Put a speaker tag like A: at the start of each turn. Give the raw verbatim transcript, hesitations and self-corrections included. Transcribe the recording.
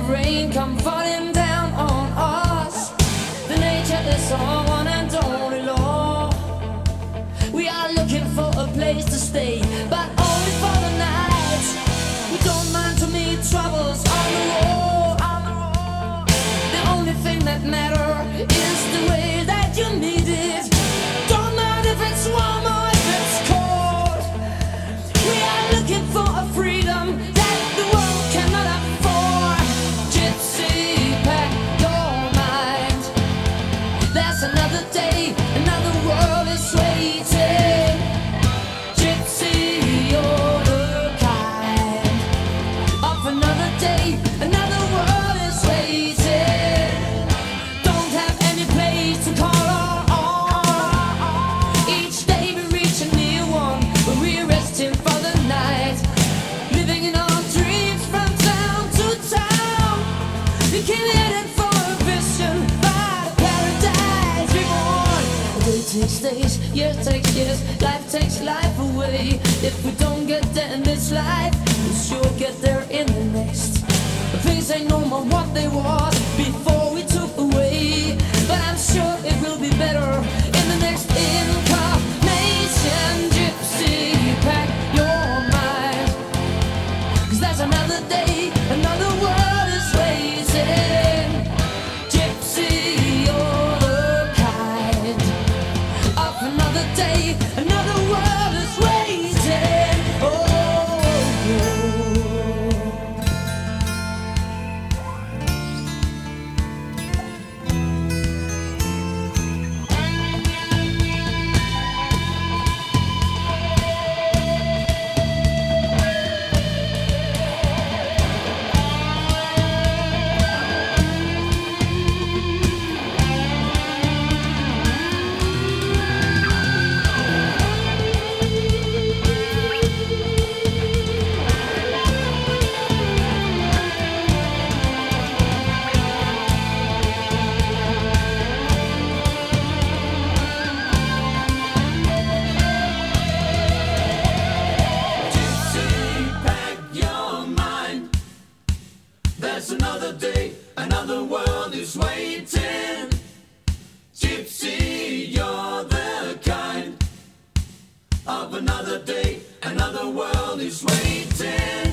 A: rain come falling down on us. The nature is our one and only law. We are looking for a place to stay, but only for the night. We don't mind to meet troubles on the road. The only thing that matters is the way that you need it. Don't mind if it's warm or if it's cold. We are looking for a freedom that the world cannot afford. Gypsy, pack your mind. There's another day, another world is waiting. Gypsy, you're the kind of another day, another world is waiting. Don't have any place to call our own. Each day we reach a new one, but we're resting for the night. Living in our dreams from town to town. We keep heading for a vision by the paradise we want. A day takes days, years takes years, life takes life away. If we don't get there in this life, we'll sure get there in the next. Things ain't no more what they was before we took away, but I'm sure it will be better in the next incarnation. Gypsy, pack your mind, 'cause there's another day, another world is waiting. Gypsy, you're the kind of another day, another world is waiting. Oh,
B: there's another day, another world is waiting. Gypsy, you're the kind of another day, another world is waiting.